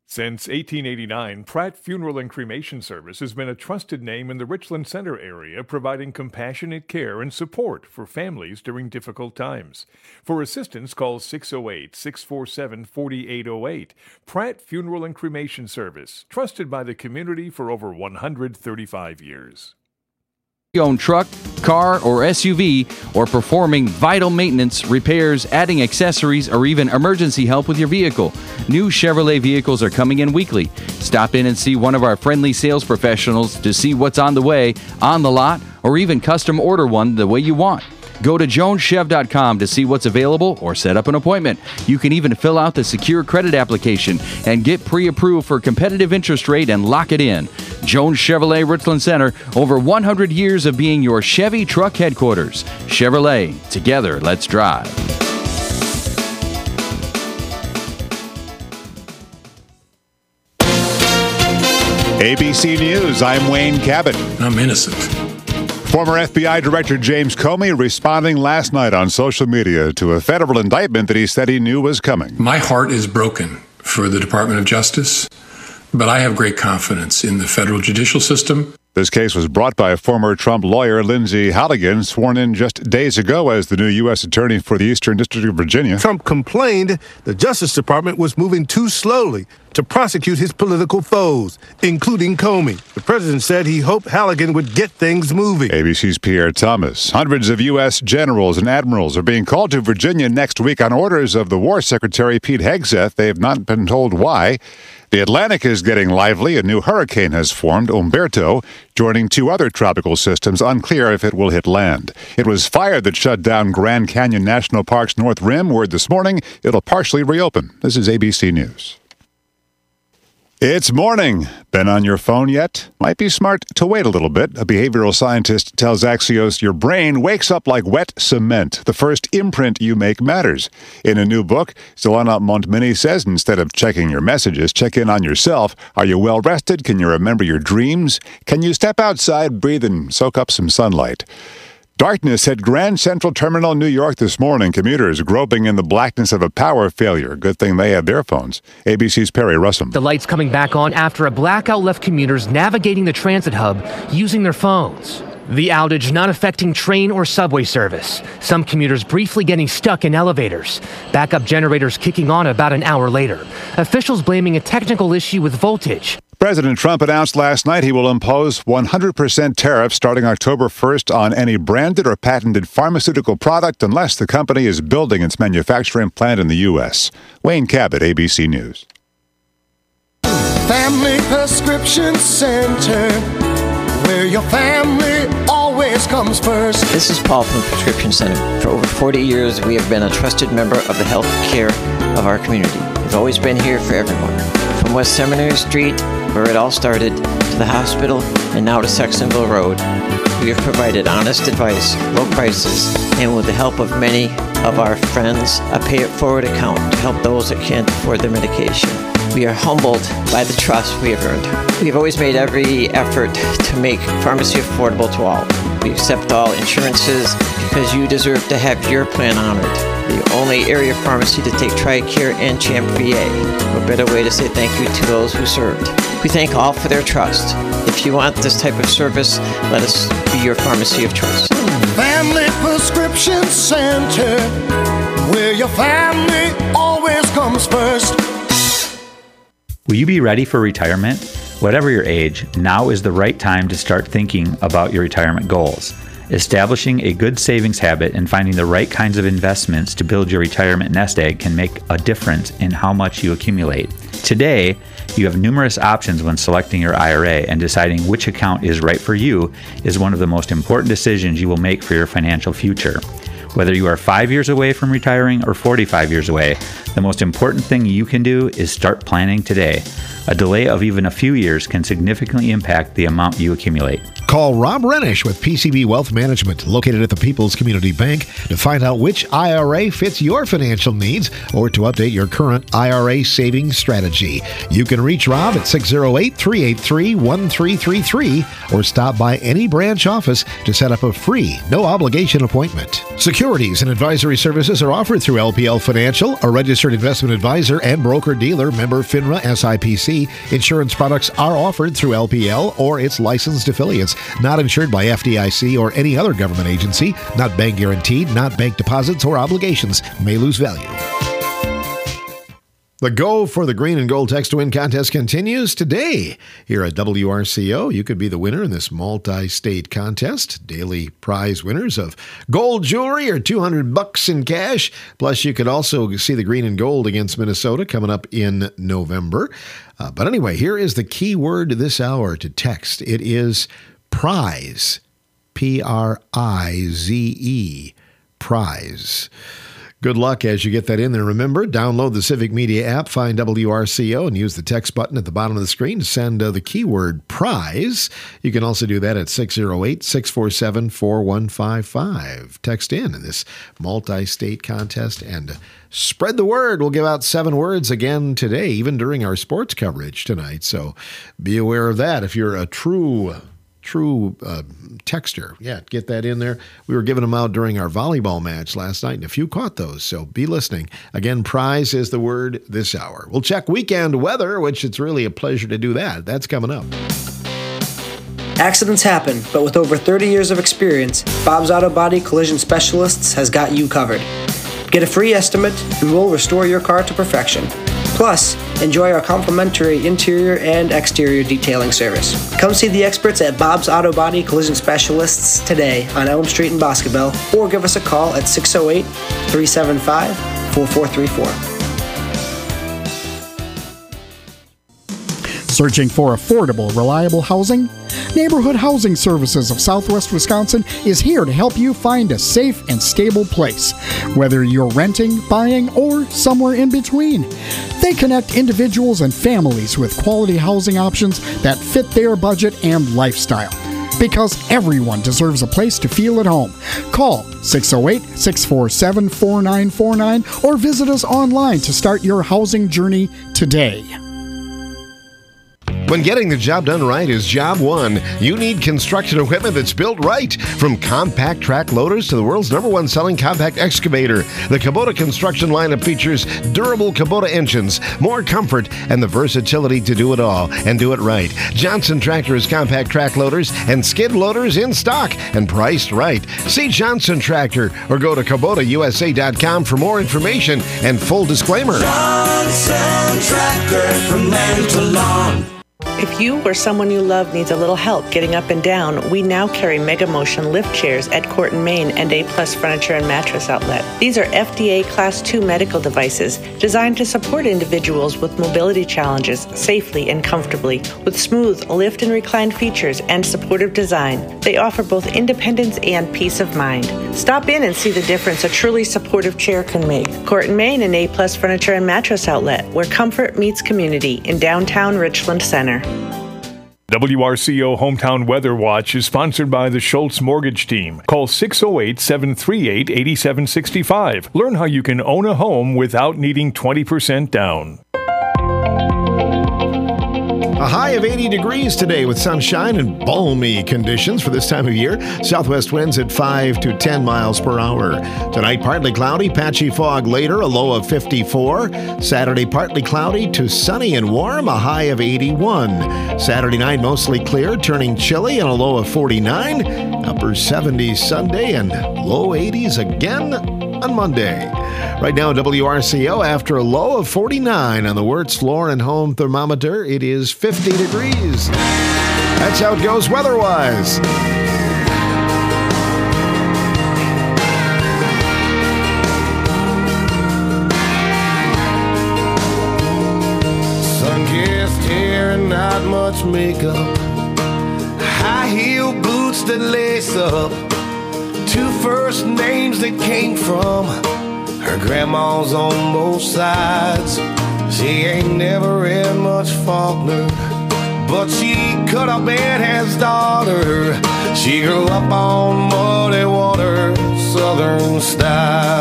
Since 1889, Pratt Funeral and Cremation Service has been a trusted name in the Richland Center area, providing compassionate care and support for families during difficult times. For assistance, call 608-647-4808. Pratt Funeral and Cremation Service, trusted by the community for over 135 years. Own truck, car, or SUV, or performing vital maintenance, repairs, adding accessories, or even emergency help with your vehicle. New Chevrolet vehicles are coming in weekly. Stop in and see one of our friendly sales professionals to see what's on the way, on the lot, or even custom order one the way you want. Go to joneschev.com to see what's available or set up an appointment. You can even fill out the secure credit application and get pre-approved for competitive interest rate and lock it in. Jones Chevrolet Richland Center, over 100 years of being your Chevy truck headquarters. Chevrolet, together, let's drive. ABC News, I'm Wayne Cabot. I'm innocent. Former FBI Director James Comey responding last night on social media to a federal indictment that he said he knew was coming. My heart is broken for the Department of Justice, but I have great confidence in the federal judicial system. This case was brought by former Trump lawyer Lindsay Halligan, sworn in just days ago as the new U.S. Attorney for the Eastern District of Virginia. Trump complained the Justice Department was moving too slowly to prosecute his political foes, including Comey. The president said he hoped Halligan would get things moving. ABC's Pierre Thomas. Hundreds of U.S. generals and admirals are being called to Virginia next week on orders of the War Secretary Pete Hegseth. They have not been told why. The Atlantic is getting lively. A new hurricane has formed, Umberto, joining two other tropical systems, unclear if it will hit land. It was fire that shut down Grand Canyon National Park's North Rim. Word this morning, it'll partially reopen. This is ABC News. It's morning. Been on your phone yet? Might be smart to wait a little bit. A behavioral scientist tells Axios your brain wakes up like wet cement. The first imprint you make matters. In a new book, Zelena Montminy says instead of checking your messages, check in on yourself. Are you well rested? Can you remember your dreams? Can you step outside, breathe, and soak up some sunlight? Darkness hit Grand Central Terminal, New York this morning. Commuters groping in the blackness of a power failure. Good thing they had their phones. ABC's Perry Russum. The lights coming back on after a blackout left commuters navigating the transit hub using their phones. The outage not affecting train or subway service. Some commuters briefly getting stuck in elevators. Backup generators kicking on about an hour later. Officials blaming a technical issue with voltage. President Trump announced last night he will impose 100% tariffs starting October 1st on any branded or patented pharmaceutical product unless the company is building its manufacturing plant in the U.S. Wayne Cabot, ABC News. Family Prescription Center, where your family always comes first. This is Paul from the Prescription Center. For over 40 years, we have been a trusted member of the health care of our community. We've always been here for everyone. From West Seminary Street, where it all started, to the hospital, and now to Sextonville Road, we have provided honest advice, low prices, and with the help of many of our friends, a pay-it-forward account to help those that can't afford their medication. We are humbled by the trust we have earned. We have always made every effort to make pharmacy affordable to all. We accept all insurances because you deserve to have your plan honored. The only area pharmacy to take TRICARE and CHAMP VA. What better way to say thank you to those who served. We thank all for their trust. If you want this type of service, let us be your pharmacy of choice. Family Prescription Center, where your family always comes first. Will you be ready for retirement? Whatever your age, now is the right time to start thinking about your retirement goals. Establishing a good savings habit and finding the right kinds of investments to build your retirement nest egg can make a difference in how much you accumulate. Today, you have numerous options when selecting your IRA, and deciding which account is right for you is one of the most important decisions you will make for your financial future. Whether you are 5 years away from retiring or 45 years away, the most important thing you can do is start planning today. A delay of even a few years can significantly impact the amount you accumulate. Call Rob Renish with PCB Wealth Management, located at the People's Community Bank, to find out which IRA fits your financial needs or to update your current IRA savings strategy. You can reach Rob at 608-383-1333 or stop by any branch office to set up a free, no-obligation appointment. Secure Securities and advisory services are offered through LPL Financial, a registered investment advisor and broker-dealer, member FINRA SIPC. Insurance products are offered through LPL or its licensed affiliates, not insured by FDIC or any other government agency, not bank guaranteed, not bank deposits or obligations, may lose value. The Go for the Green and Gold Text to Win contest continues today here at WRCO. You could be the winner in this multi-state contest. Daily prize winners of gold jewelry or $200 in cash. Plus, you could also see the Green and Gold against Minnesota coming up in November. But anyway, here is the key word this hour to text. It is prize. Prize. Prize. Good luck as you get that in there. Remember, download the Civic Media app, find WRCO, and use the text button at the bottom of the screen to send the keyword prize. You can also do that at 608-647-4155. Text in this multi-state contest and spread the word. We'll give out 7 words again today, even during our sports coverage tonight. So be aware of that. If you're a true texter. Yeah, get that in there. We were giving them out during our volleyball match last night, and a few caught those, so be listening. Again, prize is the word this hour. We'll check weekend weather, which it's really a pleasure to do that. That's coming up. Accidents happen, but with over 30 years of experience, Bob's Auto Body Collision Specialists has got you covered. Get a free estimate, and we'll restore your car to perfection. Plus, enjoy our complimentary interior and exterior detailing service. Come see the experts at Bob's Auto Body Collision Specialists today on Elm Street in Boscobel, or give us a call at 608-375-4434. Searching for affordable, reliable housing? Neighborhood Housing Services of Southwest Wisconsin is here to help you find a safe and stable place, whether you're renting, buying, or somewhere in between. They connect individuals and families with quality housing options that fit their budget and lifestyle. Because everyone deserves a place to feel at home. Call 608-647-4949 or visit us online to start your housing journey today. When getting the job done right is job one, you need construction equipment that's built right. From compact track loaders to the world's #1 selling compact excavator, the Kubota construction lineup features durable Kubota engines, more comfort, and the versatility to do it all and do it right. Johnson Tractor has compact track loaders and skid loaders in stock and priced right. See Johnson Tractor or go to KubotaUSA.com for more information and full disclaimer. Johnson Tractor, from land to lawn. If you or someone you love needs a little help getting up and down, we now carry Mega Motion lift chairs at Corton, Maine and A+ Furniture and Mattress Outlet. These are FDA Class II medical devices designed to support individuals with mobility challenges safely and comfortably. With smooth lift and recline features and supportive design, they offer both independence and peace of mind. Stop in and see the difference a truly supportive chair can make. Corton, Maine and A+ Furniture and Mattress Outlet, where comfort meets community in downtown Richland Center. WRCO Hometown Weather Watch is sponsored by the Schultz Mortgage Team. Call 608-738-8765. Learn how you can own a home without needing 20% down. A high of 80 degrees today with sunshine and balmy conditions for this time of year. Southwest winds at 5 to 10 miles per hour. Tonight, partly cloudy, patchy fog later, a low of 54. Saturday, partly cloudy to sunny and warm, a high of 81. Saturday night, mostly clear, turning chilly and a low of 49. Upper 70s Sunday and low 80s again on Monday. Right now, WRCO, after a low of 49 on the Wirtz Floor and Home thermometer, it is 50 degrees. That's how it goes weather-wise. Sun-kissed hair and not much makeup. High-heel boots that lace up. 2 first names that came from her grandma's on both sides. She ain't never read much Faulkner, but she cut up Aunt Hannah's daughter. She grew up on muddy water, Southern style.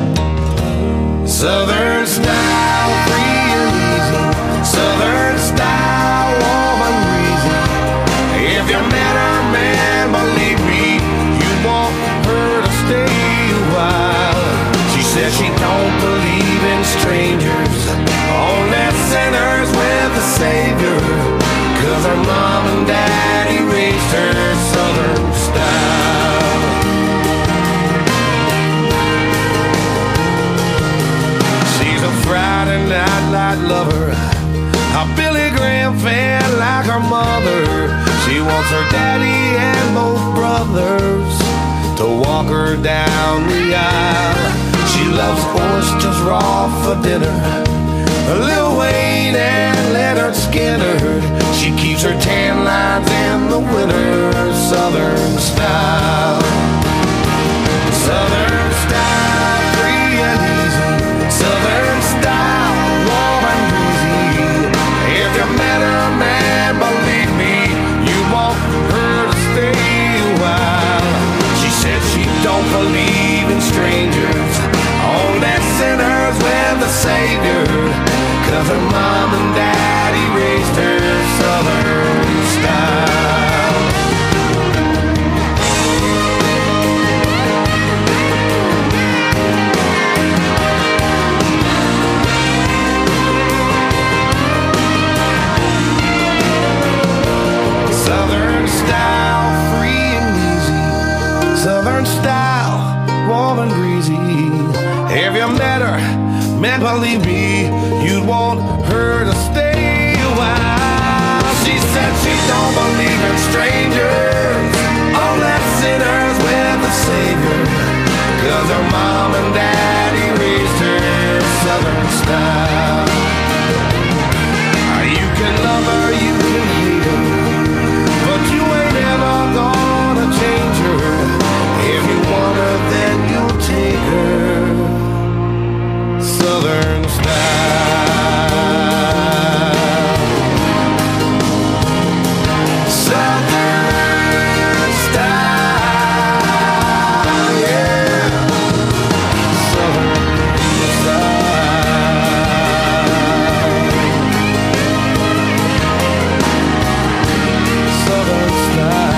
Southern style, free and easy. Southern style, woman reason. If you met her, man, believe me, you want her to stay a while. with the Savior, 'cause her mom and daddy raised her Southern style. She's a Friday night light lover, a Billy Graham fan like her mother. She wants her daddy and both brothers to walk her down the aisle. She loves oysters raw for dinner, Lil Wayne and Leonard Skinner. She keeps her tan lines in the winter. Southern style, Southern style, free and easy. Southern style, warm and breezy. If you met her, man, believe me, you want her to stay a while. She said she don't believe in strangers, only sinners with the Savior, 'cause her mom and daddy raised her Southern style. Southern style, free and easy. Southern style, warm and breezy. If you met her, man, believe me, you'd want her to stay a while. She said she don't believe in strangers, only sinners with the Savior, 'cause her mom and daddy raised her Southern style. You can love her, you can hate her, but you ain't ever gonna change her. If you want her, then you'll take her. Southern style, Southern style, yeah. Southern style, Southern style.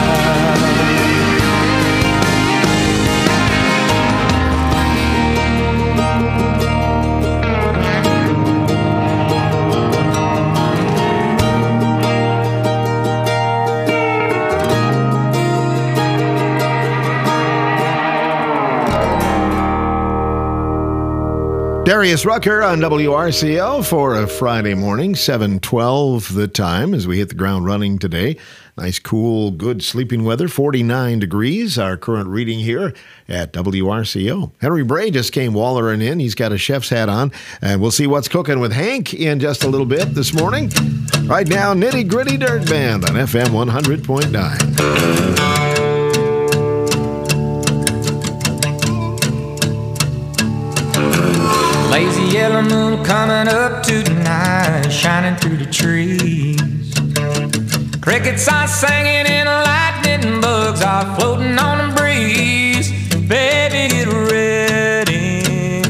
Darius Rucker on WRCL for a Friday morning, 7:12 the time as we hit the ground running today. Nice, cool, good sleeping weather, 49 degrees, our current reading here at WRCO. Henry Bray just came wallering in. He's got a chef's hat on, and we'll see what's cooking with Hank in just a little bit this morning. Right now, Nitty Gritty Dirt Band on FM 100.9. Lazy yellow moon coming up tonight, shining through the trees. Crickets are singing and lightning bugs are floating on the breeze. Baby, get ready.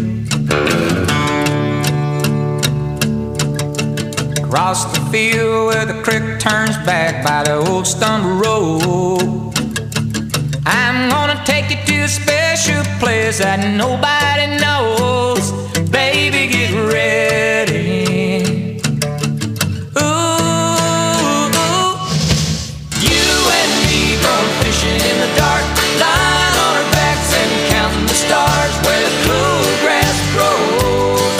Across the field where the creek turns back by the old stone road, I'm gonna take you to a special place that nobody knows. Baby, get ready. Ooh, you and me going fishing in the dark, lying on our backs and counting the stars where the cool grass grows.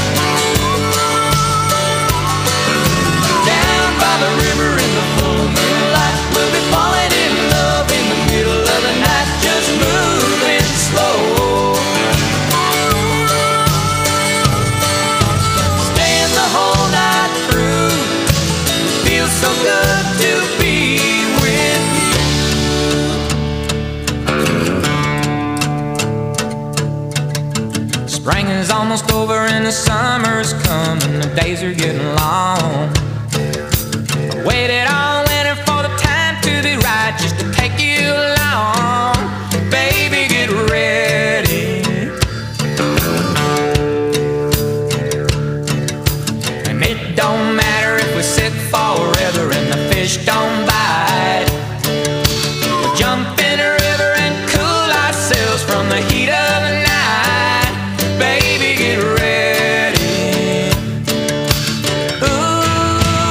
Down by the river in the full moonlight, we'll be falling in love in the middle of the night, just moving slow. So good to be with you. Spring is almost over and the summer's coming. The days are getting long. I waited all winter for the time to be right, just to take you along. Baby, get ready. And it don't matter if we sit forever and the fish don't bite. We'll jump in a river and cool ourselves from the heat of the night. Baby, get ready. Ooh,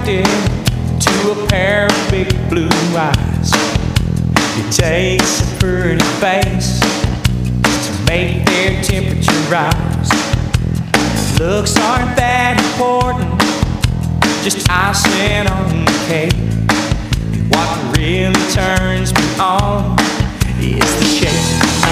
attracted to a pair of big blue eyes. It takes a pretty face to make their temperature rise. Looks aren't that important, just icing on the cake. What really turns me on is the shake.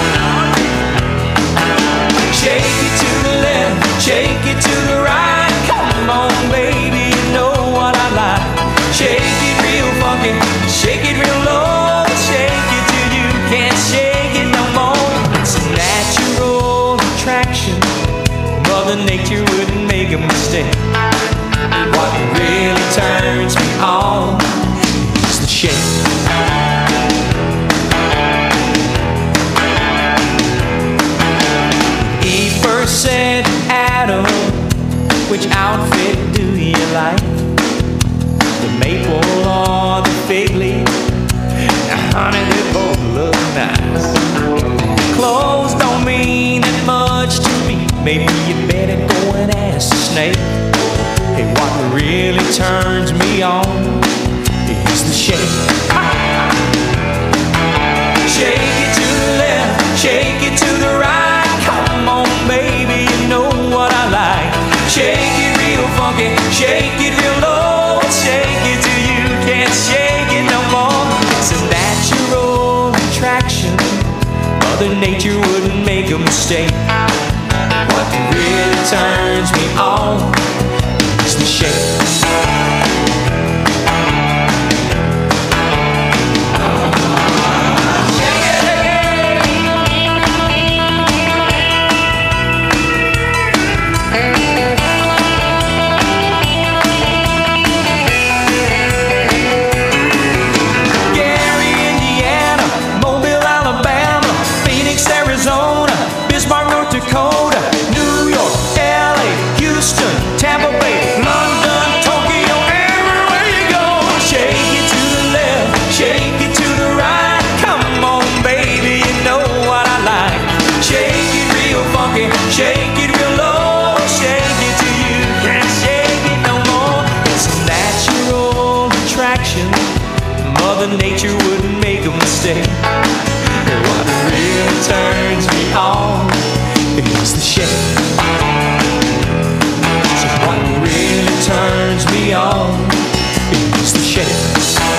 Shake it to the left, shake it to the right. Come on, baby, you know what I like. Shake it real funky, shake it real low. Shake it till you can't shake it no more. It's a natural attraction. Mother Nature wouldn't make a mistake. What really turns me on is the shake. Eve first said, Adam, which outfit do you like? The maple or the fig leaf? Now, honey, they both look nice. Clothes don't mean that much to me. Maybe you better go and ask the snake. Hey, what really turns me on is the shake. Shake it to the left, shake it to the right. Come on, baby, you know what I like. Shake it real funky, shake it real low. Shake it till you can't shake it no more. It's a natural attraction. Mother Nature wouldn't make a mistake. What really turns me on is the shake. Nature wouldn't make a mistake. What really turns me on is the shake. So what really turns me on is the shake.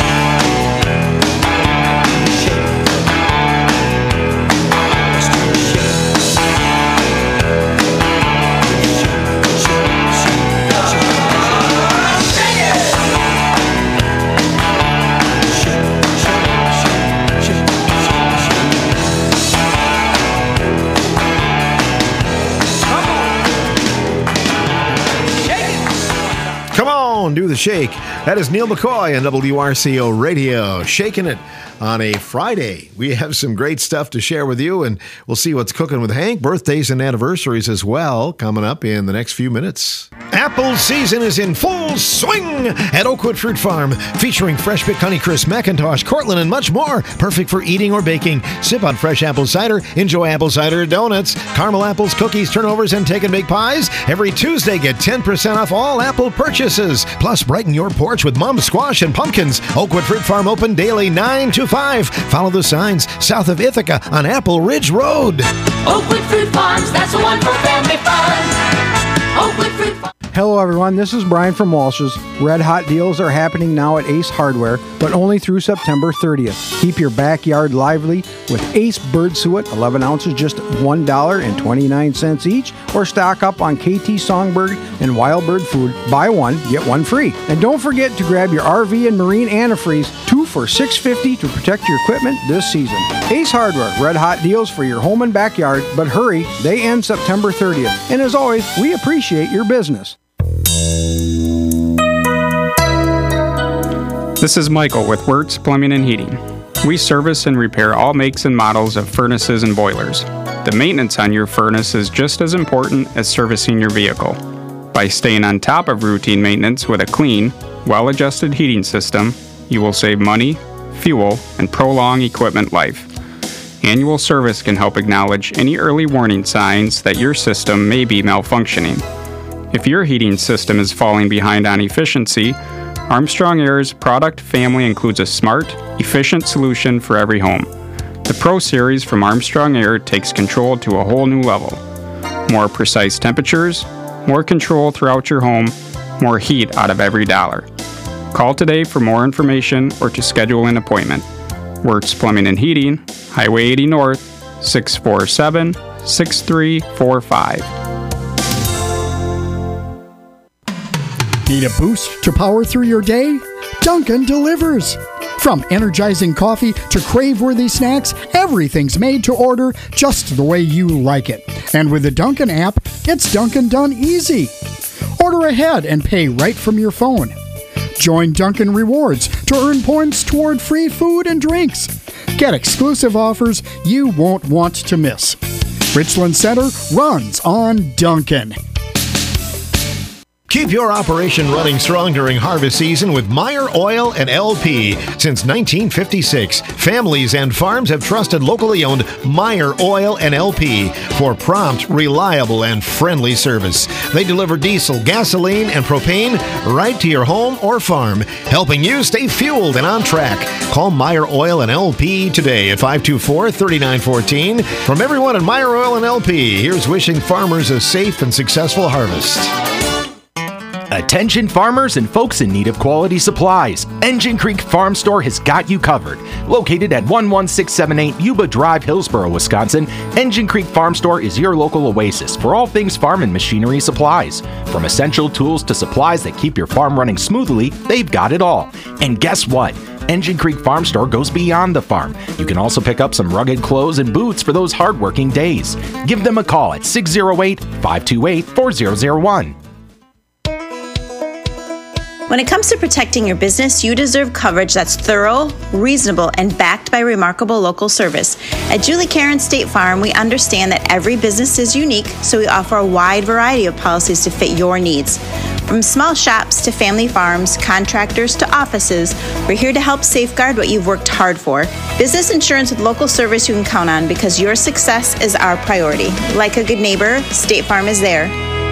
Do the shake. That is Neil McCoy on WRCO Radio, shaking it on a Friday. We have some great stuff to share with you, and we'll see what's cooking with Hank. Birthdays and anniversaries as well coming up in the next few minutes. Apple season is in full swing at Oakwood Fruit Farm, featuring fresh pick Honeycrisp, McIntosh, Cortland, and much more. Perfect for eating or baking. Sip on fresh apple cider. Enjoy apple cider donuts, caramel apples, cookies, turnovers, and take and bake pies. Every Tuesday, get 10% off all apple purchases. Plus, brighten your porch with mum squash and pumpkins. Oakwood Fruit Farm open daily 9 to 5. Follow the signs south of Ithaca on Apple Ridge Road. Oakwood Fruit Farms, that's the one for family fun. Oakwood Fruit Farms. Hello everyone, this is Brian from Walsh's. Red hot deals are happening now at Ace Hardware, but only through September 30th. Keep your backyard lively with Ace Bird Suet, 11 ounces, just $1.29 each, or stock up on KT Songbird and Wild Bird food. Buy one, get one free. And don't forget to grab your RV and marine antifreeze, 2 for $6.50 to protect your equipment this season. Ace Hardware, red hot deals for your home and backyard, but hurry, they end September 30th. And as always, we appreciate your business. This is Michael with Wirtz Plumbing and Heating. We service and repair all makes and models of furnaces and boilers. The maintenance on your furnace is just as important as servicing your vehicle. By staying on top of routine maintenance with a clean, well-adjusted heating system, you will save money, fuel, and prolong equipment life. Annual service can help acknowledge any early warning signs that your system may be malfunctioning. If your heating system is falling behind on efficiency, Armstrong Air's product family includes a smart, efficient solution for every home. The Pro Series from Armstrong Air takes control to a whole new level. More precise temperatures, more control throughout your home, more heat out of every dollar. Call today for more information or to schedule an appointment. Wertz Plumbing and Heating, Highway 80 North, 647-6345. Need a boost to power through your day? Dunkin' delivers. From energizing coffee to crave-worthy snacks, everything's made to order just the way you like it. And with the Dunkin' app, it's Dunkin' done easy. Order ahead and pay right from your phone. Join Dunkin' Rewards to earn points toward free food and drinks. Get exclusive offers you won't want to miss. Richland Center runs on Dunkin'. Keep your operation running strong during harvest season with Meyer Oil and LP. Since 1956, families and farms have trusted locally owned Meyer Oil and LP for prompt, reliable, and friendly service. They deliver diesel, gasoline, and propane right to your home or farm, helping you stay fueled and on track. Call Meyer Oil and LP today at 524-3914. From everyone at Meyer Oil and LP, here's wishing farmers a safe and successful harvest. Attention farmers and folks in need of quality supplies. Engine Creek Farm Store has got you covered. Located at 11678 Yuba Drive, Hillsboro, Wisconsin, Engine Creek Farm Store is your local oasis for all things farm and machinery supplies. From essential tools to supplies that keep your farm running smoothly, they've got it all. And guess what? Engine Creek Farm Store goes beyond the farm. You can also pick up some rugged clothes and boots for those hardworking days. Give them a call at 608-528-4001. When it comes to protecting your business, you deserve coverage that's thorough, reasonable, and backed by remarkable local service. At Julie Karen State Farm, we understand that every business is unique, so we offer a wide variety of policies to fit your needs. From small shops to family farms, contractors to offices, we're here to help safeguard what you've worked hard for. Business insurance with local service you can count on because your success is our priority. Like a good neighbor, State Farm is there.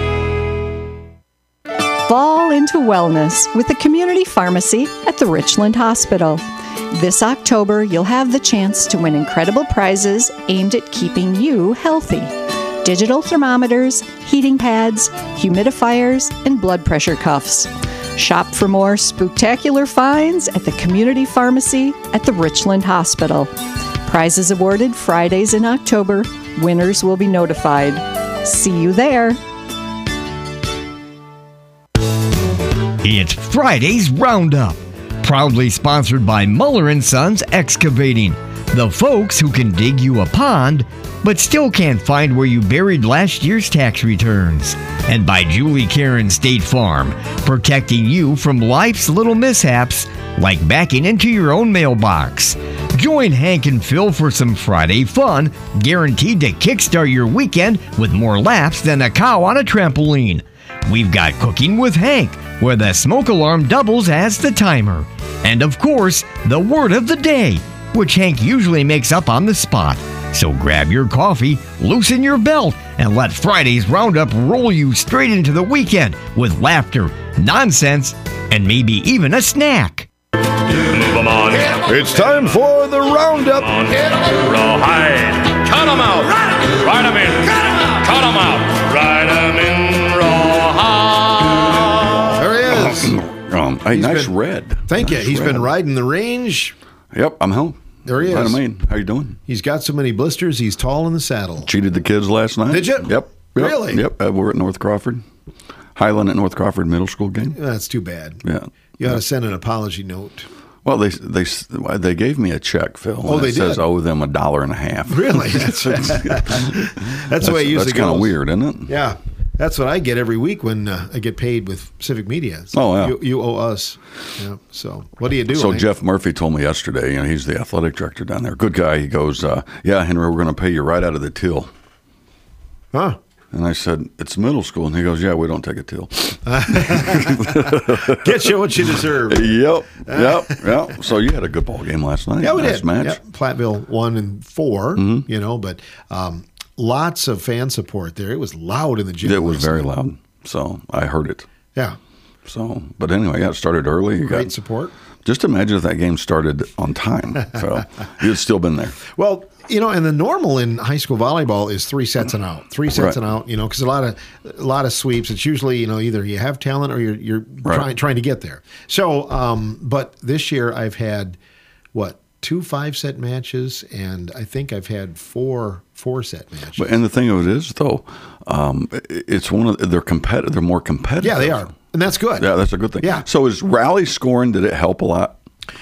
Fall into wellness with the community pharmacy at the Richland Hospital. This October, you'll have the chance to win incredible prizes aimed at keeping you healthy. Digital thermometers, heating pads, humidifiers, and blood pressure cuffs. Shop for more spectacular finds at the community pharmacy at the Richland Hospital. Prizes awarded Fridays in October. Winners will be notified. See you there. It's Friday's Roundup, proudly sponsored by Muller & Sons Excavating, the folks who can dig you a pond, but still can't find where you buried last year's tax returns. And by Julie Karen State Farm, protecting you from life's little mishaps, like backing into your own mailbox. Join Hank and Phil for some Friday fun, guaranteed to kickstart your weekend with more laughs than a cow on a trampoline. We've got Cooking with Hank, where the smoke alarm doubles as the timer. And of course, the word of the day, which Hank usually makes up on the spot. So grab your coffee, loosen your belt, and let Friday's Roundup roll you straight into the weekend with laughter, nonsense, and maybe even a snack. Move 'em on. It's time for the Roundup. Rawhide. Cut 'em out. Ride 'em in. Cut 'em out. Ride 'em in. Hey, nice red. Thank you. Nice He's red. been riding the range. Yep, I'm home. There he is. Right, how you doing? He's got so many blisters, he's tall in the saddle. Cheated the kids last night. Did you? Yep. Really? Yep. We're at North Crawford. Highland at North Crawford Middle School game. That's too bad. Yeah. You ought to send an apology note. Well, they gave me a check, Phil. Oh, they it says did? I owe them $1.50. Really? That's the way it usually That's kind of goes. weird, isn't it? Yeah. That's what I get every week when I get paid with Civic Media. So Oh, yeah. You owe us. Yeah. So what do you do? So Hank? Jeff Murphy told me yesterday, he's the athletic director down there. Good guy. He goes, yeah, Henry, we're going to pay you right out of the till. Huh? And I said, it's middle school. And he goes, yeah, we don't take a till. Get you what you deserve. Yep. So you had a good ball game last night. Yeah, we nice did. match. Yep. Platteville 1 and 4, Mm-hmm. but lots of fan support there. It was loud in the gym. It was last very night. loud. So I heard it. Yeah. So, but anyway, it started early. You Great support. Just imagine if that game started on time. So you'd still been there. Well, and the normal in high school volleyball is 3 sets and out. 3 sets and out, because a lot of sweeps. It's usually, either you have talent or you're trying to get there. So, but this year I've had, 2 5-set matches, and I think I've had 4 4-set matches. And the thing of it is, though, it's they're competitive. They're more competitive. Yeah, they are, and that's good. Yeah, that's a good thing. Yeah. So is rally scoring? Did it help a lot?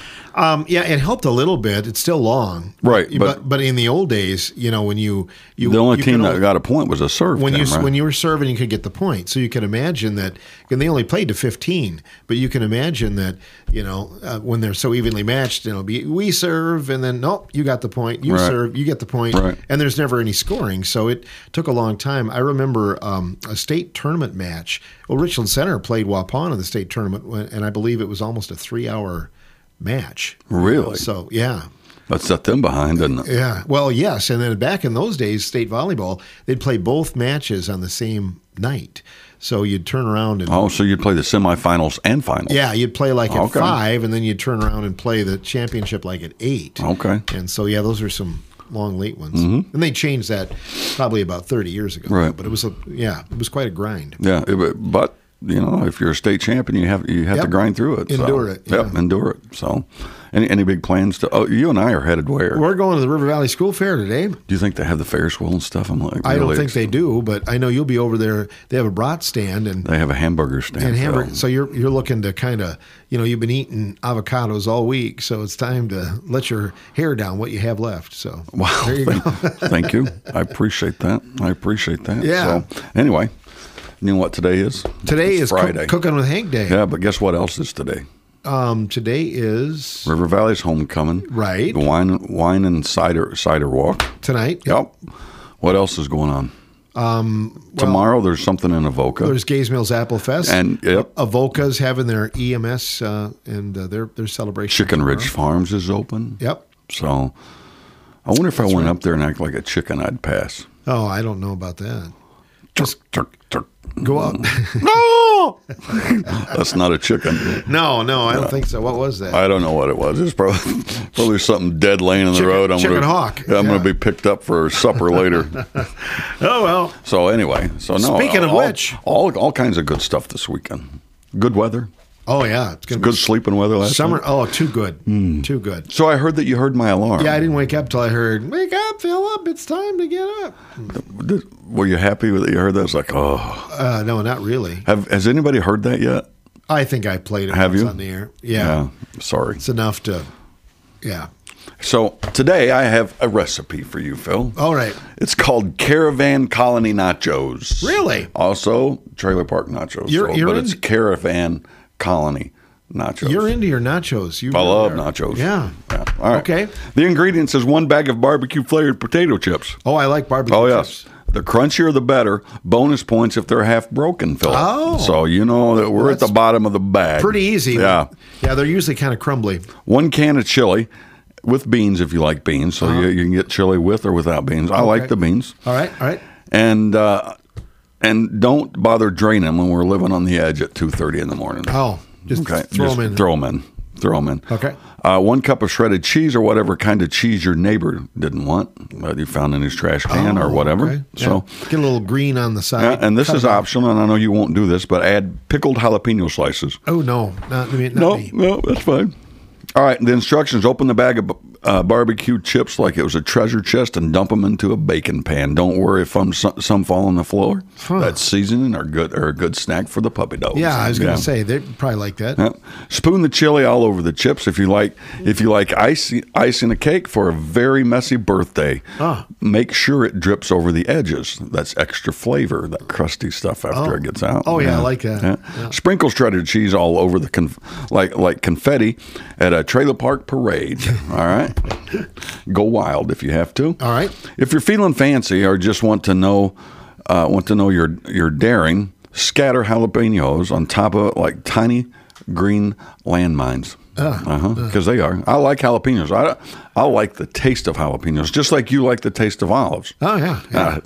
Yeah, it helped a little bit. It's still long, right? But in the old days, when you the only team that got a point was a serve. When you were serving, you could get the point. So you can imagine that, and they only played to 15. But you can imagine that, when they're so evenly matched, we serve, and then nope, you got the point. You serve, you get the point, and there's never any scoring. So it took a long time. I remember a state tournament match. Well, Richland Center played Waupun in the state tournament, and I believe it was almost a 3-hour match. Really? So, yeah. That set them behind, didn't it? Yeah. Well, yes. And then back in those days, state volleyball, they'd play both matches on the same night. So you'd turn around and... Oh, so you'd play the semifinals and finals. Yeah, you'd play at 5, and then you'd turn around and play the championship at 8. Okay. And so, yeah, those are some long, late ones. Mm-hmm. And they changed that probably about 30 years ago. Right. But it was quite a grind. Yeah, but... if you're a state champion, you have to grind through it. Endure it. Yeah. Yep, endure it. So, any big plans to? Oh, you and I are headed where? We're going to the River Valley School Fair today. Do you think they have the Ferris wheel and stuff? I don't think they do, but I know you'll be over there. They have a brat stand and they have a hamburger stand. So you're looking to kind of you've been eating avocados all week, so it's time to let your hair down what you have left. So wow, there you go. Thank you. I appreciate that. Yeah. So anyway. You know what today is? Today is Friday. Cooking with Hank Day. Yeah, but guess what else is today? Today is River Valley's homecoming. Right. The wine and cider walk tonight. Yep. What else is going on? Tomorrow there's something in Avoca. There's Gays Mills Apple Fest. And Avoca's having their EMS and their celebration. Chicken Ridge Farms is open. Yep. So I wonder if I went up there and act like a chicken, I'd pass. Oh, I don't know about that. Just go up. No! That's not a chicken. No, I don't think so. What was that? I don't know what it was. It's probably something dead laying in the road. I'm going to be picked up for supper later. Oh, well. So anyway. Speaking of which. All kinds of good stuff this weekend. Good weather. Oh, yeah. It's good sleeping weather last summer. night. Oh, too good. Too good. So I heard that you heard my alarm. Yeah, I didn't wake up till I heard, wake up, Philip, it's time to get up. Were you happy with it? You heard that? It's like, oh. No, not really. Has anybody heard that yet? I think I played it once on the air. Yeah. Sorry. It's enough to, yeah. So today I have a recipe for you, Phil. All right. It's called Caravan Colony Nachos. Really? Also, Trailer Park Nachos. It's Caravan Colony nachos. You're into your nachos. I love nachos. Yeah. All right. Okay. The ingredients is 1 bag of barbecue flavored potato chips. Oh, I like barbecue chips. The crunchier the better. Bonus points if they're half broken, Phil. Oh. So you know that we're at the bottom of the bag. Pretty easy. Yeah. Yeah, they're usually kind of crumbly. 1 can of chili with beans if you like beans. So you can get chili with or without beans. I like the beans. All right. And don't bother draining them when we're living on the edge at 2:30 in the morning. Oh, just throw them in. Throw them in. Okay. 1 cup of shredded cheese or whatever kind of cheese your neighbor didn't want that you found in his trash can or whatever. Okay. So get a little green on the side. And this is optional, and I know you won't do this, but add pickled jalapeno slices. Oh, no. Not me. No, that's fine. All right, the instructions: open the bag of barbecue chips like it was a treasure chest and dump them into a baking pan. Don't worry if some fall on the floor. That's seasoning or a good snack for the puppy dogs. Yeah, I was going to say they probably like that. Yeah. Spoon the chili all over the chips if you like. If you like ice in a cake for a very messy birthday, make sure it drips over the edges. That's extra flavor, that crusty stuff after it gets out. Oh yeah, I like that. Yeah. Sprinkle shredded cheese all over the like confetti at a trailer park parade. All right. Go wild if you have to. All right. If you're feeling fancy or just want to know you're daring, scatter jalapenos on top of it like tiny green landmines. Because they are. I like jalapenos. I like the taste of jalapenos, just like you like the taste of olives. Oh yeah.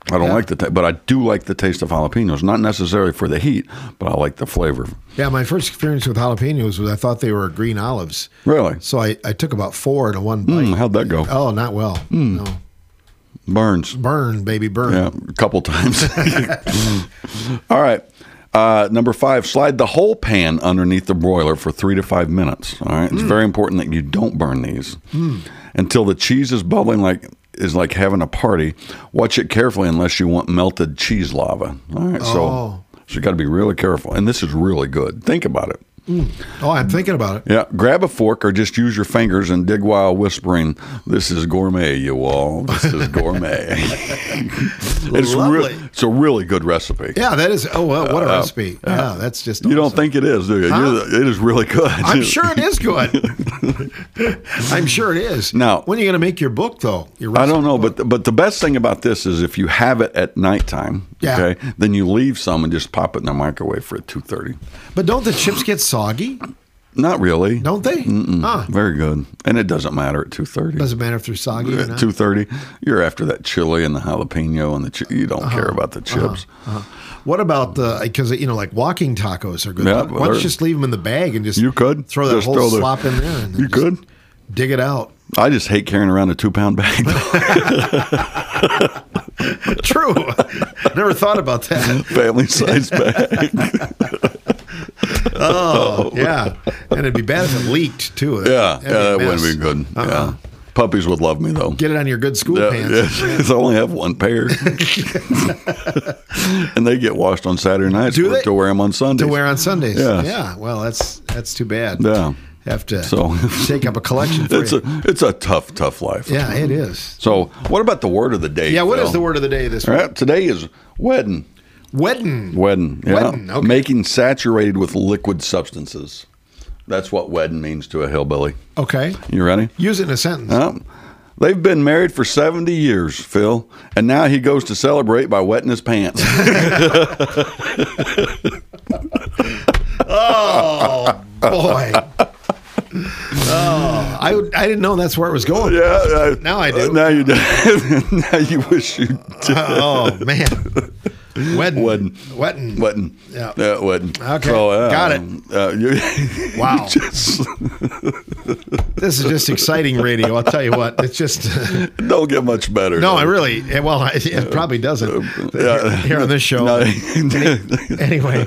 I don't like the taste, but I do like the taste of jalapenos. Not necessarily for the heat, but I like the flavor. Yeah, my first experience with jalapenos was I thought they were green olives. Really? So I took about 4 in one bite. How'd that go? Oh, not well. No. Burns. Burn, baby, burn. Yeah, a couple times. All right. Number 5, slide the whole pan underneath the broiler for 3 to 5 minutes. All right. It's very important that you don't burn these until the cheese is bubbling like having a party. Watch it carefully unless you want melted cheese lava. All right. So you got to be really careful. And this is really good. Think about it. Oh, I'm thinking about it. Yeah, grab a fork or just use your fingers and dig while whispering, "This is gourmet, you all. This is gourmet." It's a really good recipe. Yeah, that is. Oh, well, what a recipe. Yeah, that's just You don't think it is, do you? Huh? It is really good. I'm sure it is good. I'm sure it is. Now, when are you going to make your book, though? I don't know, but the best thing about this is if you have it at nighttime, okay, then you leave some and just pop it in the microwave for 2:30. But don't the chips get soggy? Not really. Don't they? Very good. And it doesn't matter at 2:30. Doesn't matter if they're soggy or At not? 2:30, you're after that chili and the jalapeno and you don't care about the chips. What about because like walking tacos are good. Yeah, Why don't you just leave them in the bag and just you could throw that just whole throw slop in there? And you could dig it out. I just hate carrying around a 2-pound bag. True. Never thought about that. Family size bag. Oh, yeah. And it'd be bad if it leaked, too. Yeah, that wouldn't be good. Yeah. Puppies would love me, though. Get it on your good school pants. I only have one pair. And they get washed on Saturday nights to wear them on Sundays. To wear on Sundays. Yes. Yeah. Well, that's too bad. Yeah. Have to shake up a collection for you. It's a tough life. Yeah, it is. So what about the word of the day? Yeah, what Phil? is the word of the day this week? All right, today is wedding. Wedding. Yeah. Wedding, okay. Making saturated with liquid substances. That's what wedding means to a hillbilly. Okay. You ready? Use it in a sentence. They've been married for 70 years, Phil, and now he goes to celebrate by wetting his pants. Oh, boy. Oh, I didn't know that's where it was going. Yeah. Now I do. Now you do. Now you wish you did. Oh, man. Wedding. Yeah, wedding. Okay, So, got it. Wow. This is just exciting radio. I'll tell you what. It's just don't get much better. No, it probably doesn't. Here on this show. No. Anyway,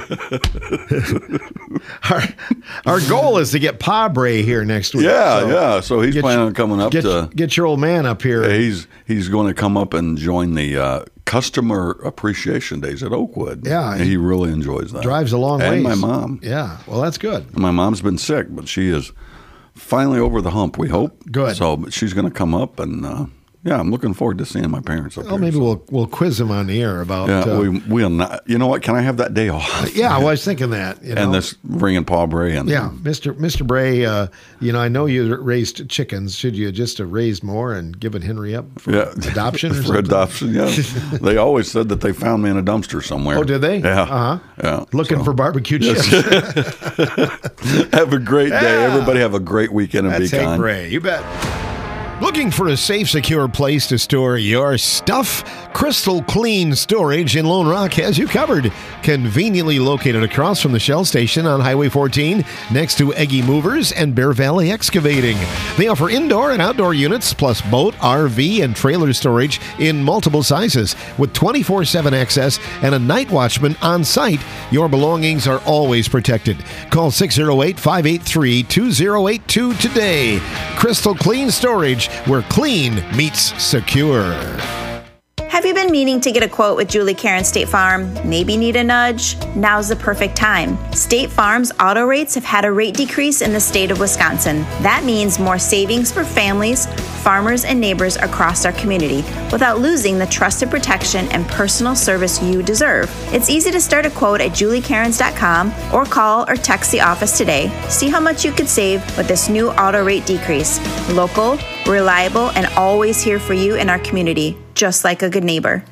our goal is to get Padre here next week. So he's planning on coming up to get your old man up here. He's going to come up and join the Customer Appreciation Days at Oakwood. Yeah, he really enjoys that. Drives a long way. And my mom. Yeah, well, that's good. My mom's been sick, but she is finally over the hump, we hope. Good. So but she's going to come up, and I'm looking forward to seeing my parents up here. Maybe we'll quiz them on the air about. Yeah, we'll not. You know what? Can I have that day off? Yeah, I was thinking that. And this bringing Paul Bray in. Yeah, Mr. Bray. I know you raised chickens. Should you just have raised more and given Henry up for adoption or something? For adoption, yeah. They always said that they found me in a dumpster somewhere. Oh, did they? Yeah. Yeah. Looking for barbecue chips. Have a great day. Everybody have a great weekend and be kind. Bray. You bet. Looking for a safe, secure place to store your stuff? Crystal Clean Storage in Lone Rock has you covered. Conveniently located across from the Shell Station on Highway 14, next to Eggy Movers and Bear Valley Excavating. They offer indoor and outdoor units, plus boat, RV, and trailer storage in multiple sizes. With 24/7 access and a night watchman on site, your belongings are always protected. Call 608-583-2082 today. Crystal Clean Storage, where clean meets secure. Have you been meaning to get a quote with Julie Karen State Farm? Maybe need a nudge? Now's the perfect time. State Farm's auto rates have had a rate decrease in the state of Wisconsin. That means more savings for families, farmers, and neighbors across our community without losing the trusted protection and personal service you deserve. It's easy to start a quote at juliekarens.com or call or text the office today. See how much you could save with this new auto rate decrease. Local, reliable, and always here for you in our community, just like a good neighbor.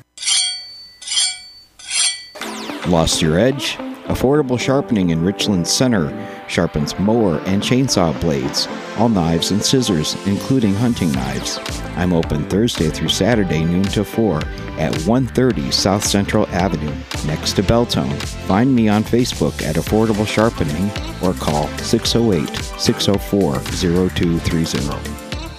Lost your edge? Affordable Sharpening in Richland Center sharpens mower and chainsaw blades, all knives and scissors, including hunting knives. I'm open Thursday through Saturday, noon to 4, at 130 South Central Avenue, next to Belltone. Find me on Facebook at Affordable Sharpening or call 608-604-0230.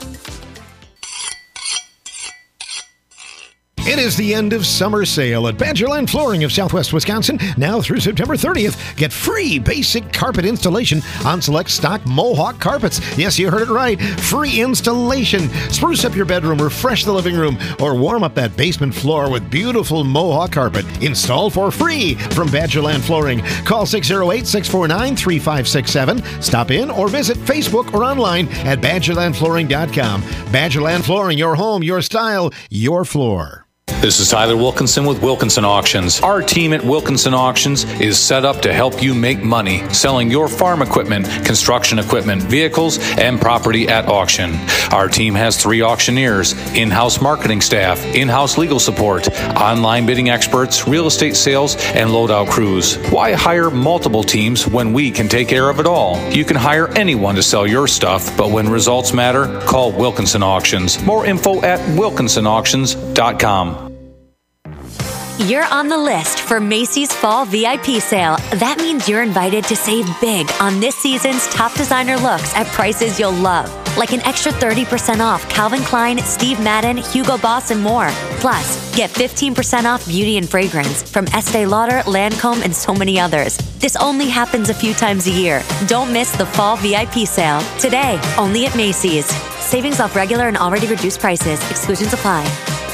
It is the end of summer sale at Badgerland Flooring of Southwest Wisconsin. Now through September 30th, get free basic carpet installation on select stock Mohawk carpets. Yes, you heard it right. Free installation. Spruce up your bedroom, refresh the living room, or warm up that basement floor with beautiful Mohawk carpet. Installed for free from Badgerland Flooring. Call 608-649-3567. Stop in or visit Facebook or online at badgerlandflooring.com. Badgerland Flooring, your home, your style, your floor. This is Tyler Wilkinson with Wilkinson Auctions. Our team at Wilkinson Auctions is set up to help you make money selling your farm equipment, construction equipment, vehicles, and property at auction. Our team has 3 auctioneers, in-house marketing staff, in-house legal support, online bidding experts, real estate sales, and loadout crews. Why hire multiple teams when we can take care of it all? You can hire anyone to sell your stuff, but when results matter, call Wilkinson Auctions. More info at wilkinsonauctions.com. You're on the list for Macy's Fall VIP Sale. That means you're invited to save big on this season's top designer looks at prices you'll love. Like an extra 30% off Calvin Klein, Steve Madden, Hugo Boss, and more. Plus, get 15% off beauty and fragrance from Estee Lauder, Lancome, and so many others. This only happens a few times a year. Don't miss the Fall VIP Sale. Today, only at Macy's. Savings off regular and already reduced prices. Exclusions apply.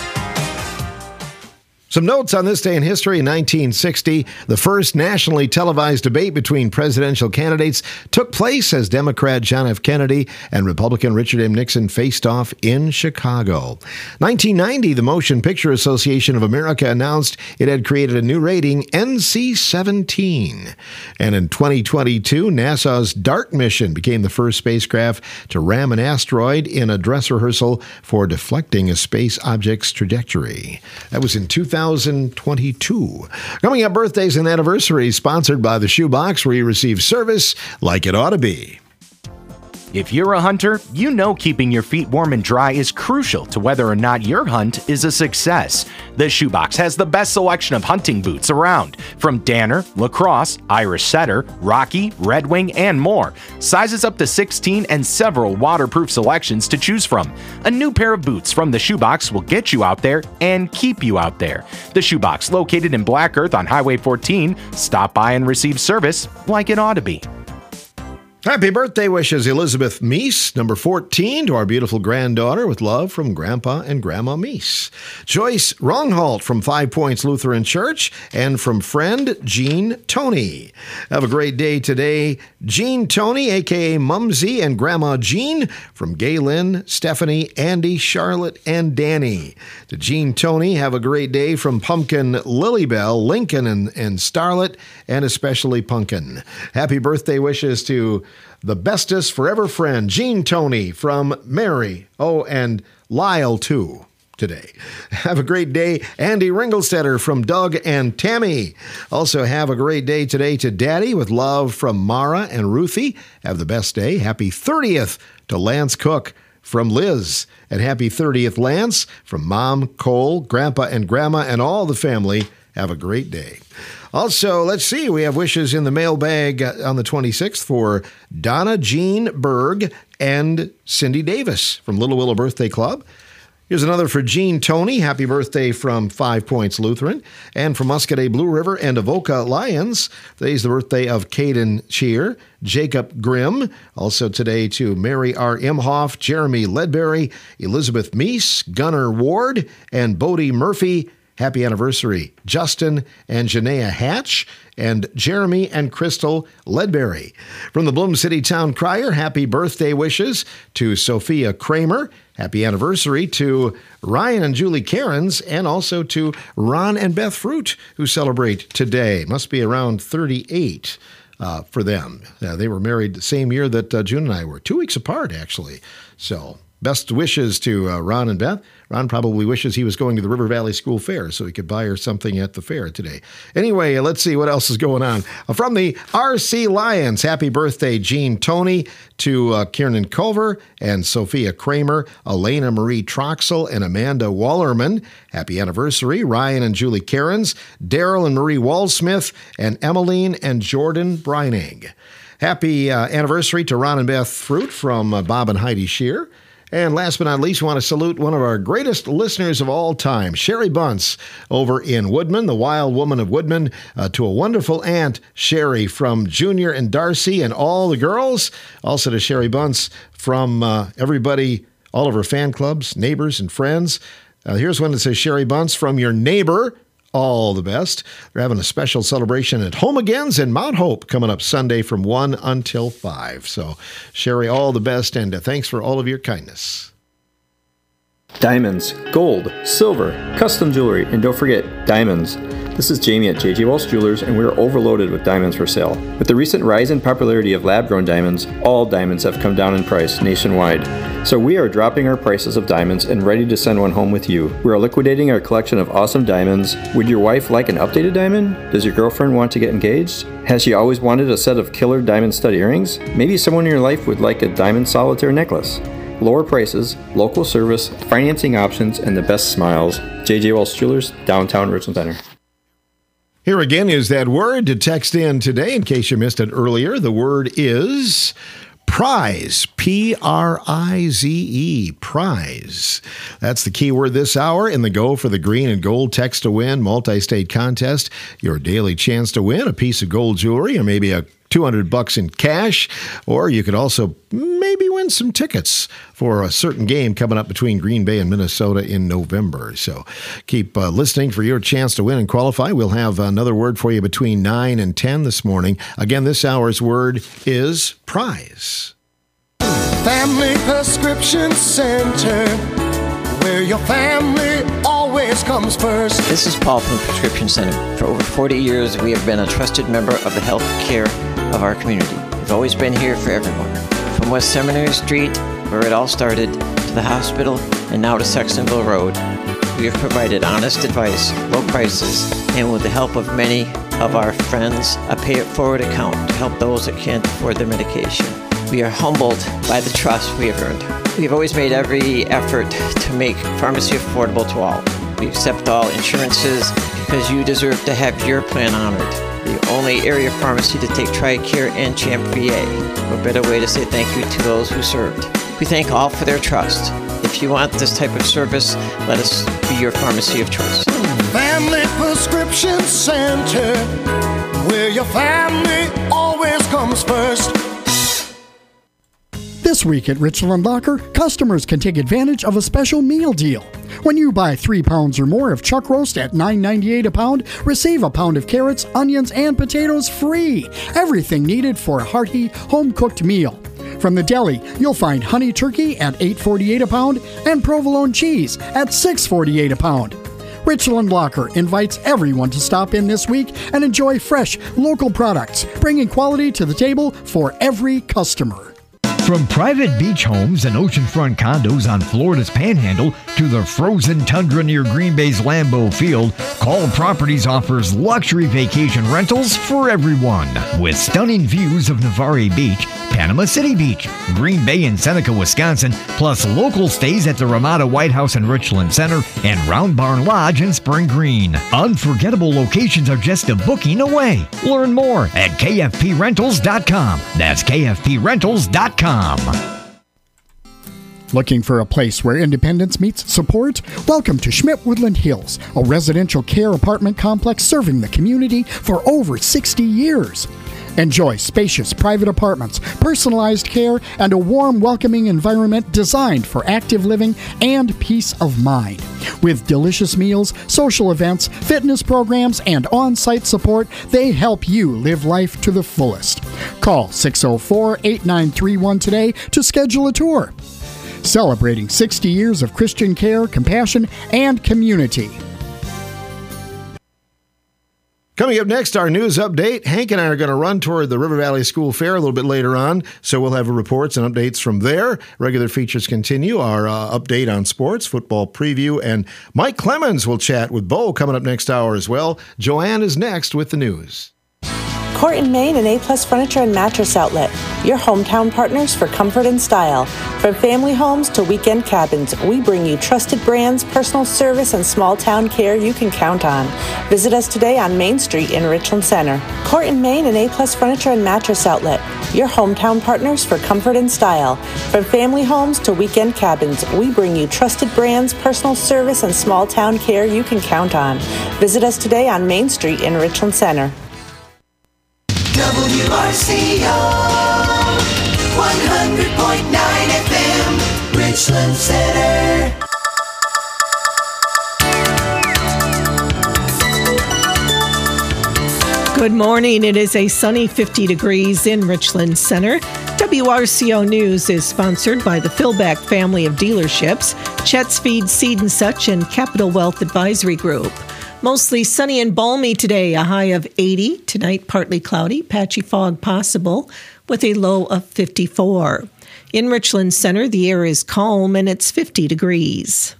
Some notes on this day in history. In 1960, the first nationally televised debate between presidential candidates took place as Democrat John F. Kennedy and Republican Richard M. Nixon faced off in Chicago. 1990, the Motion Picture Association of America announced it had created a new rating, NC-17. And in 2022, NASA's DART mission became the first spacecraft to ram an asteroid in a dress rehearsal for deflecting a space object's trajectory. That was in 2022. Coming up, birthdays and anniversaries sponsored by the Shoebox, where you receive service like it ought to be. If you're a hunter, you know keeping your feet warm and dry is crucial to whether or not your hunt is a success. The Shoebox has the best selection of hunting boots around, from Danner, Lacrosse, Irish Setter, Rocky, Red Wing, and more. Sizes up to 16 and several waterproof selections to choose from. A new pair of boots from the Shoebox will get you out there and keep you out there. The Shoebox, located in Black Earth on Highway 14. Stop by and receive service like it ought to be. Happy birthday wishes, Elizabeth Meese, number 14, to our beautiful granddaughter, with love from Grandpa and Grandma Meese. Joyce Ronghalt from 5 Points Lutheran Church, and from friend Jean Tony. Have a great day today, Jean Tony, a.k.a. Mumsy, and Grandma Jean, from Gaylyn, Stephanie, Andy, Charlotte, and Danny. To Jean Tony, have a great day from Pumpkin Lilybell, Lincoln, and Starlet, and especially Pumpkin. Happy birthday wishes to the bestest forever friend, Jean Tony, from Mary. Oh, and Lyle, too, today. Have a great day, Andy Ringelstetter, from Doug and Tammy. Also, have a great day today to Daddy, with love from Mara and Ruthie. Have the best day. Happy 30th to Lance Cook, from Liz. And happy 30th, Lance, from Mom, Cole, Grandpa, and Grandma, and all the family. Have a great day. Also, let's see, we have wishes in the mailbag on the 26th for Donna Jean Berg and Cindy Davis from Little Willow Birthday Club. Here's another for Jean Tony. Happy birthday from 5 Points Lutheran. And from Muscadet Blue River and Avoca Lions. Today's the birthday of Caden Cheer, Jacob Grimm. Also today to Mary R. Imhoff, Jeremy Ledbury, Elizabeth Meese, Gunnar Ward, and Bodie Murphy. Happy anniversary, Justin and Janaea Hatch, and Jeremy and Crystal Ledbury. From the Bloom City Town Crier, happy birthday wishes to Sophia Kramer. Happy anniversary to Ryan and Julie Cairns, and also to Ron and Beth Fruit, who celebrate today. Must be around 38 for them. They were married the same year that June and I were, 2 weeks apart, actually. So best wishes to Ron and Beth. Ron probably wishes he was going to the River Valley School Fair so he could buy her something at the fair today. Anyway, let's see what else is going on. From the RC Lions, happy birthday, Jean Tony, to Kiernan Culver and Sophia Kramer, Elena Marie Troxel, and Amanda Wallerman. Happy anniversary, Ryan and Julie Cairns, Daryl and Marie Waldsmith, and Emmeline and Jordan Breining. Happy anniversary to Ron and Beth Fruit from Bob and Heidi Shear. And last but not least, we want to salute one of our greatest listeners of all time, Sherry Bunce, over in Woodman, the wild woman of Woodman, to a wonderful aunt, Sherry, from Junior and Darcy and all the girls. Also to Sherry Bunce from everybody, all of her fan clubs, neighbors, and friends. Here's one that says, Sherry Bunce, from your neighbor, all the best. They're having a special celebration at Home Again's in Mount Hope coming up Sunday from 1 until 5. So, Sherry, all the best, and thanks for all of your kindness. Diamonds, gold, silver, custom jewelry, and don't forget, diamonds. This is Jamie at JJ Walsh Jewelers, and we are overloaded with diamonds for sale. With the recent rise in popularity of lab-grown diamonds, all diamonds have come down in price nationwide. So we are dropping our prices of diamonds and ready to send one home with you. We are liquidating our collection of awesome diamonds. Would your wife like an updated diamond? Does your girlfriend want to get engaged? Has she always wanted a set of killer diamond stud earrings? Maybe someone in your life would like a diamond solitaire necklace. Lower prices, local service, financing options, and the best smiles. JJ Walsh Jewelers, downtown Richland Center. Here again is that word to text in today, in case you missed it earlier. The word is prize, P-R-I-Z-E, prize. That's the key word this hour in the Go for the Green and Gold Text to Win multi-state contest. Your daily chance to win a piece of gold jewelry or maybe a $200 in cash, or you could also maybe win some tickets for a certain game coming up between Green Bay and Minnesota in November. So keep listening for your chance to win and qualify. We'll have another word for you between 9 and 10 this morning. Again, this hour's word is prize. Family Prescription Center, where your family always comes first. This is Paul from the Prescription Center. For over 40 years, we have been a trusted member of the health care of our community. We've always been here for everyone. From West Seminary Street, where it all started, to the hospital, and now to Sextonville Road. We have provided honest advice, low prices, and with the help of many of our friends, a pay-it-forward account to help those that can't afford their medication. We are humbled by the trust we have earned. We have always made every effort to make pharmacy affordable to all. We accept all insurances because you deserve to have your plan honored. The only area pharmacy to take TRICARE and CHAMP VA. What better way to say thank you to those who served. We thank all for their trust. If you want this type of service, let us be your pharmacy of choice. Family Prescription Center, where your family always comes first. This week at Richland Locker, customers can take advantage of a special meal deal. When you buy 3 pounds or more of chuck roast at $9.98 a pound, receive a pound of carrots, onions, and potatoes free. Everything needed for a hearty, home-cooked meal. From the deli, you'll find honey turkey at $8.48 a pound and provolone cheese at $6.48 a pound. Richland Locker invites everyone to stop in this week and enjoy fresh, local products, bringing quality to the table for every customer. From private beach homes and oceanfront condos on Florida's Panhandle to the frozen tundra near Green Bay's Lambeau Field, Call Properties offers luxury vacation rentals for everyone. With stunning views of Navarre Beach, Panama City Beach, Green Bay and Seneca, Wisconsin, plus local stays at the Ramada White House and Richland Center and Round Barn Lodge in Spring Green. Unforgettable locations are just a booking away. Learn more at kfprentals.com. That's kfprentals.com. Looking for a place where independence meets support? Welcome to Schmidt Woodland Hills, a residential care apartment complex serving the community for over 60 years. Enjoy spacious private apartments, personalized care, and a warm, welcoming environment designed for active living and peace of mind. With delicious meals, social events, fitness programs, and on-site support, they help you live life to the fullest. Call 604-8931 today to schedule a tour. Celebrating 60 years of Christian care, compassion, and community. Coming up next, our news update. Hank and I are going to run toward the River Valley School Fair a little bit later on, so we'll have reports and updates from there. Regular features continue. Our update on sports, football preview, and Mike Clemens will chat with Bo coming up next hour as well. Joanne is next with the news. Corton, Maine, and A-Plus Furniture and Mattress Outlet, your hometown partners for comfort and style. From family homes to weekend cabins, we bring you trusted brands, personal service, and small-town care you can count on. Visit us today on Main Street in Richland Center. Corton, Maine, and A-Plus Furniture and Mattress Outlet, your hometown partners for comfort and style. From family homes to weekend cabins, we bring you trusted brands, personal service, and small-town care you can count on. Visit us today on Main Street in Richland Center. WRCO 100.9 FM, Richland Center. Good morning. It is a sunny 50 degrees in Richland Center. WRCO News is sponsored by the Philback family of dealerships, Chet's Feed, Seed and Such, and Capital Wealth Advisory Group. Mostly sunny and balmy today, a high of 80. Tonight, partly cloudy, patchy fog possible, with a low of 54. In Richland Center, the air is calm and it's 50 degrees.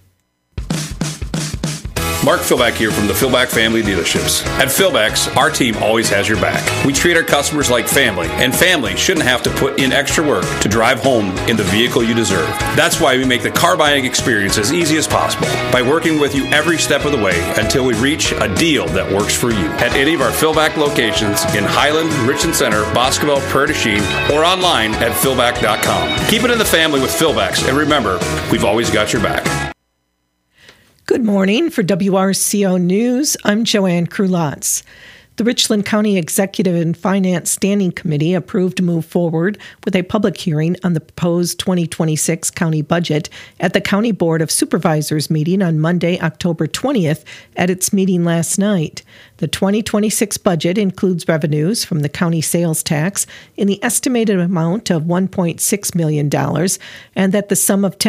Mark Philback here from the Philback Family Dealerships. At Philback's, our team always has your back. We treat our customers like family, and family shouldn't have to put in extra work to drive home in the vehicle you deserve. That's why we make the car buying experience as easy as possible by working with you every step of the way until we reach a deal that works for you. At any of our Philback locations in Highland, Richland Center, Boscoville, Prairie du Chien, or online at philback.com. Keep it in the family with Philbacks, and remember, we've always got your back. Good morning. For WRCO News, I'm Joanne Krulotz. The Richland County Executive and Finance Standing Committee approved to move forward with a public hearing on the proposed 2026 county budget at the County Board of Supervisors meeting on Monday, October 20th, at its meeting last night. The 2026 budget includes revenues from the county sales tax in the estimated amount of $1.6 million, and that the sum of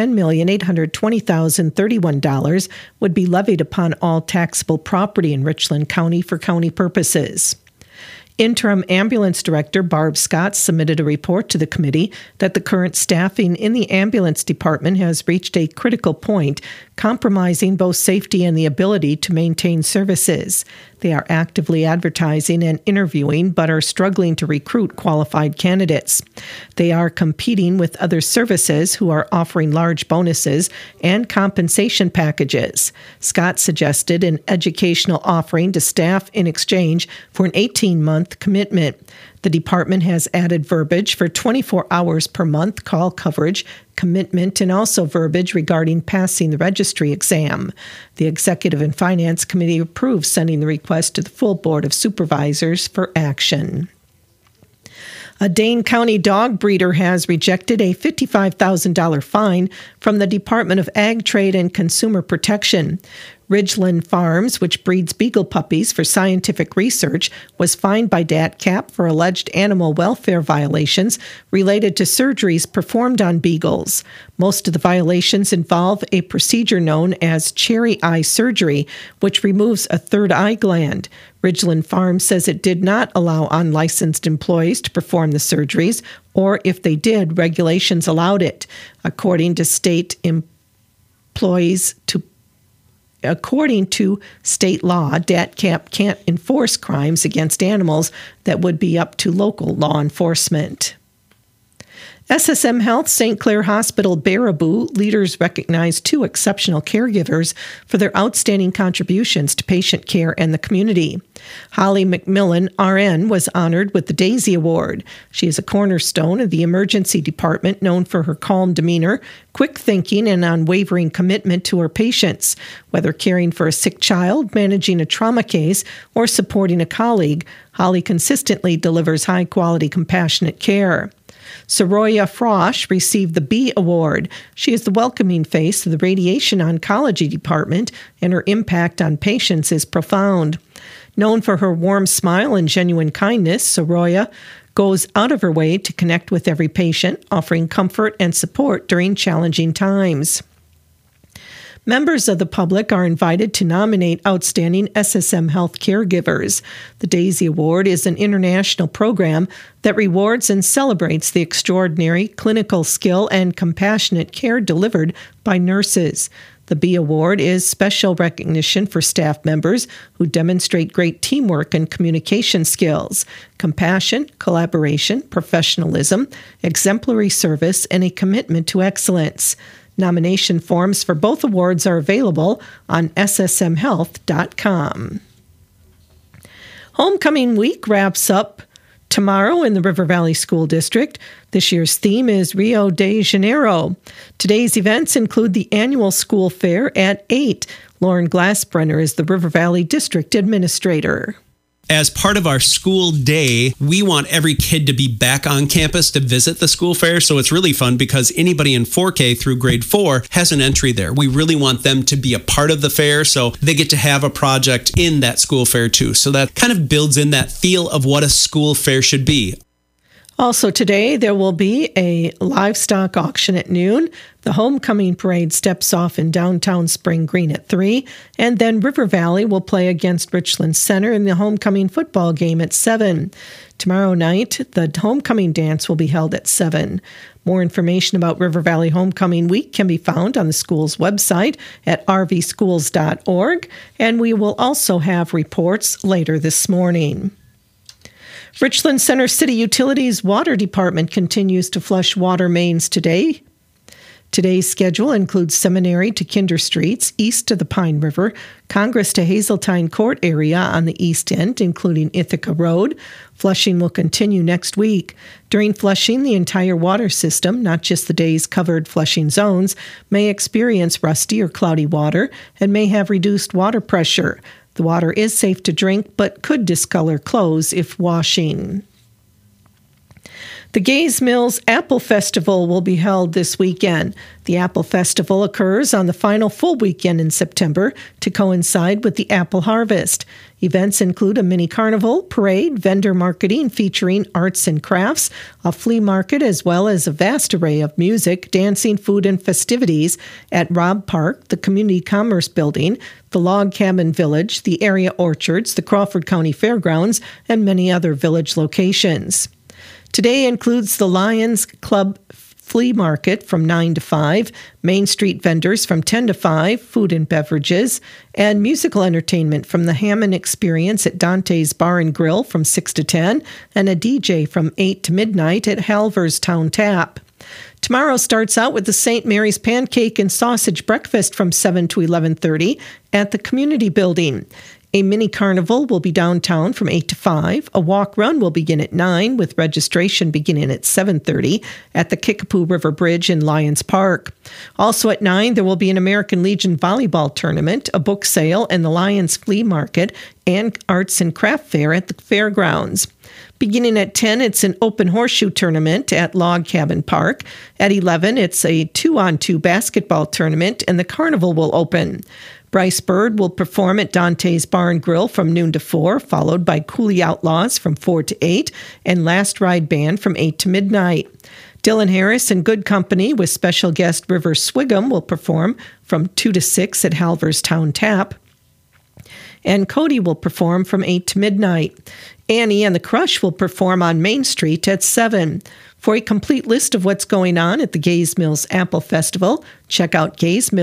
$10,820,031 would be levied upon all taxable property in Richland County for county purposes. Interim Ambulance Director Barb Scott submitted a report to the committee that the current staffing in the ambulance department has reached a critical point, compromising both safety and the ability to maintain services. They are actively advertising and interviewing, but are struggling to recruit qualified candidates. They are competing with other services who are offering large bonuses and compensation packages. Scott suggested an educational offering to staff in exchange for an 18-month commitment. The department has added verbiage for 24 hours per month call coverage, commitment, and also verbiage regarding passing the registry exam. The Executive and Finance Committee approved sending the request to the full Board of Supervisors for action. A Dane County dog breeder has rejected a $55,000 fine from the Department of Ag, Trade, and Consumer Protection. Ridgeland Farms, which breeds beagle puppies for scientific research, was fined by DATCAP for alleged animal welfare violations related to surgeries performed on beagles. Most of the violations involve a procedure known as cherry eye surgery, which removes a third eye gland. Ridgeland Farms says it did not allow unlicensed employees to perform the surgeries, or if they did, regulations allowed it. According to state law, DATCAP can't enforce crimes against animals that would be up to local law enforcement. SSM Health St. Clair Hospital Baraboo leaders recognized two exceptional caregivers for their outstanding contributions to patient care and the community. Holly McMillan, RN, was honored with the Daisy Award. She is a cornerstone of the emergency department, known for her calm demeanor, quick thinking, and unwavering commitment to her patients. Whether caring for a sick child, managing a trauma case, or supporting a colleague, Holly consistently delivers high-quality, compassionate care. Soroya Frosch received the B Award. She is the welcoming face of the Radiation Oncology Department, and her impact on patients is profound. Known for her warm smile and genuine kindness, Soroya goes out of her way to connect with every patient, offering comfort and support during challenging times. Members of the public are invited to nominate outstanding SSM Health caregivers. The DAISY Award is an international program that rewards and celebrates the extraordinary clinical skill and compassionate care delivered by nurses. The B Award is special recognition for staff members who demonstrate great teamwork and communication skills, compassion, collaboration, professionalism, exemplary service, and a commitment to excellence. Nomination forms for both awards are available on ssmhealth.com. Homecoming week wraps up tomorrow in the River Valley School District. This year's theme is Rio de Janeiro. Today's events include the annual school fair at 8. Lauren Glassbrenner is the River Valley District Administrator. As part of our school day, we want every kid to be back on campus to visit the school fair. So it's really fun because anybody in 4K through grade 4 has an entry there. We really want them to be a part of the fair, so they get to have a project in that school fair too. So that kind of builds in that feel of what a school fair should be. Also today, there will be a livestock auction at noon. The homecoming parade steps off in downtown Spring Green at 3, and then River Valley will play against Richland Center in the homecoming football game at 7. Tomorrow night, the homecoming dance will be held at 7. More information about River Valley Homecoming Week can be found on the school's website at rvschools.org, and we will also have reports later this morning. Richland Center City Utilities Water Department continues to flush water mains today. Today's schedule includes Seminary to Kinder Streets, east to the Pine River, Congress to Hazeltine Court area on the east end, including Ithaca Road. Flushing will continue next week. During flushing, the entire water system, not just the day's covered flushing zones, may experience rusty or cloudy water and may have reduced water pressure. The water is safe to drink, but could discolor clothes if washing. The Gaze Mills Apple Festival will be held this weekend. The Apple Festival occurs on the final full weekend in September to coincide with the apple harvest. Events include a mini carnival, parade, vendor marketing featuring arts and crafts, a flea market, as well as a vast array of music, dancing, food, and festivities at Robb Park, the Community Commerce Building, the Log Cabin Village, the area orchards, the Crawford County Fairgrounds, and many other village locations. Today includes the Lions Club Flea Market from 9 to 5, Main Street vendors from 10 to 5, food and beverages, and musical entertainment from the Hammond Experience at Dante's Bar and Grill from 6 to 10, and a DJ from 8 to midnight at Halver's Town Tap. Tomorrow starts out with the St. Mary's Pancake and Sausage Breakfast from 7 to 11:30 at the Community Building. A mini carnival will be downtown from 8 to 5. A walk run will begin at 9, with registration beginning at 7:30 at the Kickapoo River Bridge in Lions Park. Also at 9, there will be an American Legion volleyball tournament, a book sale, and the Lions Flea Market and Arts and Craft Fair at the fairgrounds. Beginning at 10, it's an open horseshoe tournament at Log Cabin Park. At 11, it's a 2-on-2 basketball tournament, and the carnival will open. Bryce Bird will perform at Dante's Bar and Grill from noon to 4, followed by Cooley Outlaws from 4 to 8, and Last Ride Band from 8 to midnight. Dylan Harris and Good Company with special guest River Swigum will perform from 2 to 6 at Halver's Town Tap. And Cody will perform from 8 to midnight. Annie and the Crush will perform on Main Street at 7. For a complete list of what's going on at the Gaze Mills Apple Festival, check out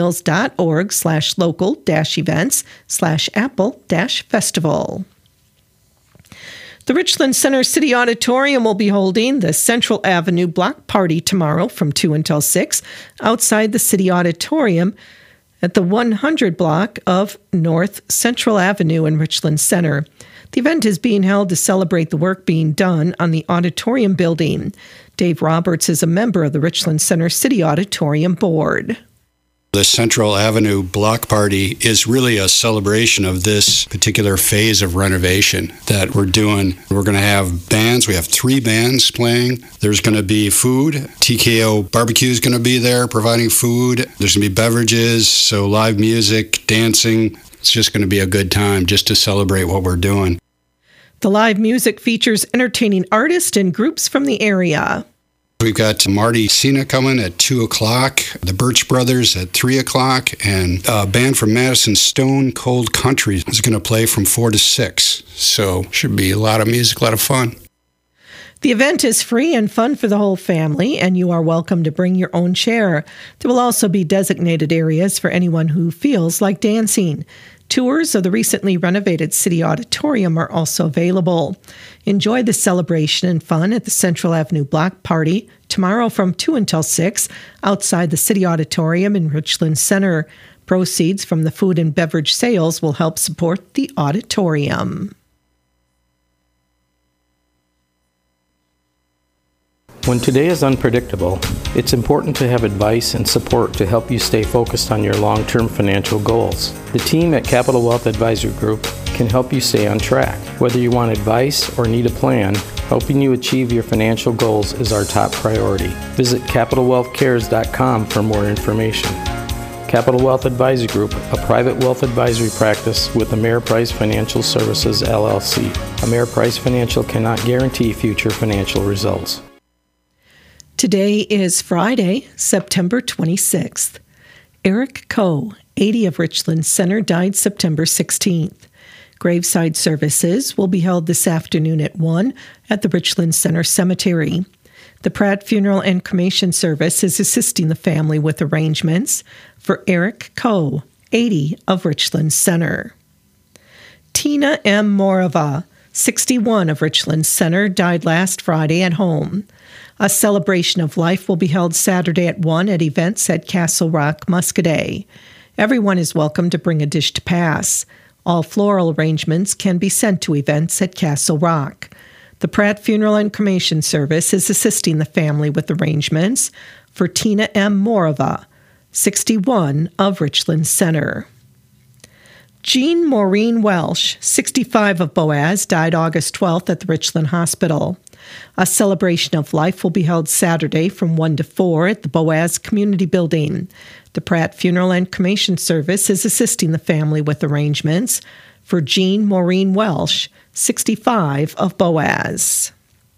gazemills.org/local-events/apple-festival. The Richland Center City Auditorium will be holding the Central Avenue Block Party tomorrow from 2 until 6 outside the City Auditorium at the 100 block of North Central Avenue in Richland Center. The event is being held to celebrate the work being done on the auditorium building. Dave Roberts is a member of the Richland Center City Auditorium Board. The Central Avenue Block Party is really a celebration of this particular phase of renovation that we're doing. We're going to have bands. We have 3 bands playing. There's going to be food. TKO Barbecue is going to be there providing food. There's going to be beverages, so live music, dancing. It's just going to be a good time just to celebrate what we're doing. The live music features entertaining artists and groups from the area. We've got Marty Cena coming at 2 o'clock, the Birch Brothers at 3 o'clock, and a band from Madison, Stone Cold Country, is going to play from 4 to 6. So should be a lot of music, a lot of fun. The event is free and fun for the whole family, and you are welcome to bring your own chair. There will also be designated areas for anyone who feels like dancing. Tours of the recently renovated City Auditorium are also available. Enjoy the celebration and fun at the Central Avenue Block Party tomorrow from 2 until 6 outside the City Auditorium in Richland Center. Proceeds from the food and beverage sales will help support the auditorium. When today is unpredictable, it's important to have advice and support to help you stay focused on your long-term financial goals. The team at Capital Wealth Advisory Group can help you stay on track. Whether you want advice or need a plan, helping you achieve your financial goals is our top priority. Visit CapitalWealthCares.com for more information. Capital Wealth Advisory Group, a private wealth advisory practice with Ameriprise Financial Services, LLC. Ameriprise Financial cannot guarantee future financial results. Today is Friday, September 26th. Eric Coe, 80 of Richland Center, died September 16th. Graveside services will be held this afternoon at 1 at the Richland Center Cemetery. The Pratt Funeral and Cremation Service is assisting the family with arrangements for Eric Coe, 80 of Richland Center. Tina M. Morava, 61 of Richland Center, died last Friday at home. A celebration of life will be held Saturday at 1 at events at Castle Rock, Muscadet. Everyone is welcome to bring a dish to pass. All floral arrangements can be sent to events at Castle Rock. The Pratt Funeral and Cremation Service is assisting the family with arrangements for Tina M. Morava, 61 of Richland Center. Jean Maureen Welsh, 65 of Boaz, died August 12th at the Richland Hospital. A celebration of life will be held Saturday from 1 to 4 at the Boaz Community Building. The Pratt Funeral and Cremation Service is assisting the family with arrangements for Jean Maureen Welsh, 65 of Boaz.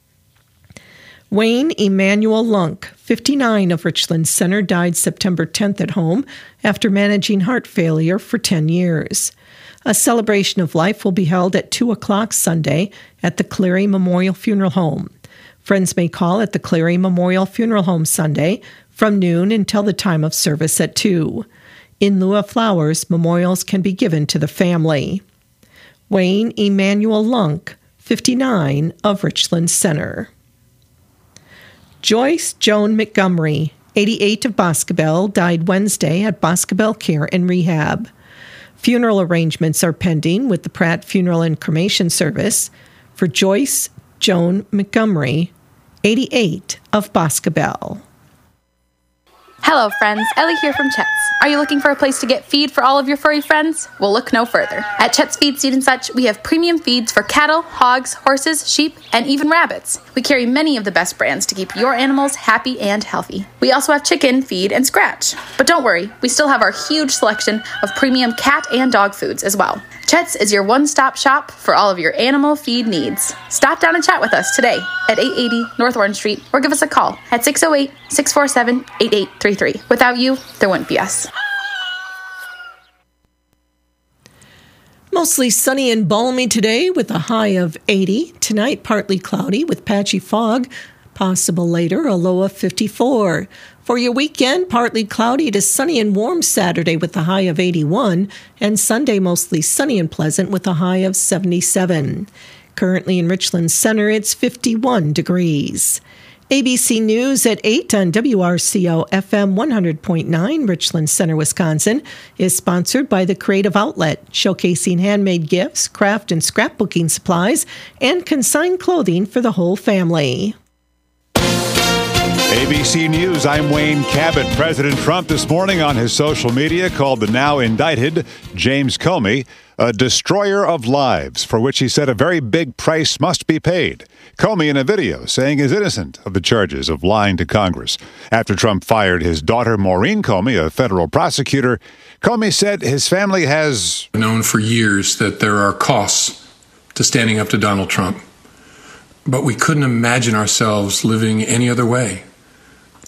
Wayne Emmanuel Lunk, 59 of Richland Center, died September 10th at home after managing heart failure for 10 years. A celebration of life will be held at 2 o'clock Sunday at the Cleary Memorial Funeral Home. Friends may call at the Cleary Memorial Funeral Home Sunday from noon until the time of service at 2. In lieu of flowers, memorials can be given to the family. Wayne Emmanuel Lunk, 59 of Richland Center. Joyce Joan Montgomery, 88 of Boscobel, died Wednesday at Boscobel Care and Rehab. Funeral arrangements are pending with the Pratt Funeral and Cremation Service for Joyce Joan Montgomery, 88 of Boscobel. Hello friends, Ellie here from Chet's. Are you looking for a place to get feed for all of your furry friends? Well, look no further. At Chet's Feed, Seed and Such, we have premium feeds for cattle, hogs, horses, sheep, and even rabbits. We carry many of the best brands to keep your animals happy and healthy. We also have chicken, feed, and scratch. But don't worry, we still have our huge selection of premium cat and dog foods as well. Chet's is your one-stop shop for all of your animal feed needs. Stop down and chat with us today at 880 North Orange Street or give us a call at 608-647-8833. Without you, there wouldn't be us. Mostly sunny and balmy today with a high of 80. Tonight, partly cloudy with patchy fog. Possible later, a low of 54. For your weekend, partly cloudy to sunny and warm Saturday with a high of 81. And Sunday, mostly sunny and pleasant with a high of 77. Currently in Richland Center, it's 51 degrees. ABC News at 8 on WRCO FM 100.9, Richland Center, Wisconsin, is sponsored by the Creative Outlet, showcasing handmade gifts, craft and scrapbooking supplies, and consigned clothing for the whole family. ABC News, I'm Wayne Cabot. President Trump this morning on his social media called the now indicted James Comey a destroyer of lives, for which he said a very big price must be paid. Comey in a video saying he's innocent of the charges of lying to Congress. After Trump fired his daughter Maureen Comey, a federal prosecutor, Comey said his family has known for years that there are costs to standing up to Donald Trump. But we couldn't imagine ourselves living any other way.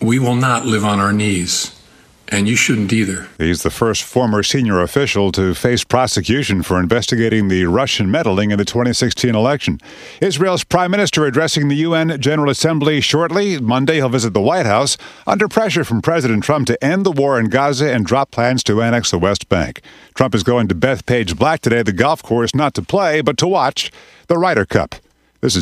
We will not live on our knees. And you shouldn't either. He's the first former senior official to face prosecution for investigating the Russian meddling in the 2016 election. Israel's prime minister addressing the UN General Assembly shortly. Monday, he'll visit the White House under pressure from President Trump to end the war in Gaza and drop plans to annex the West Bank. Trump is going to Bethpage Black today, the golf course, not to play, but to watch the Ryder Cup.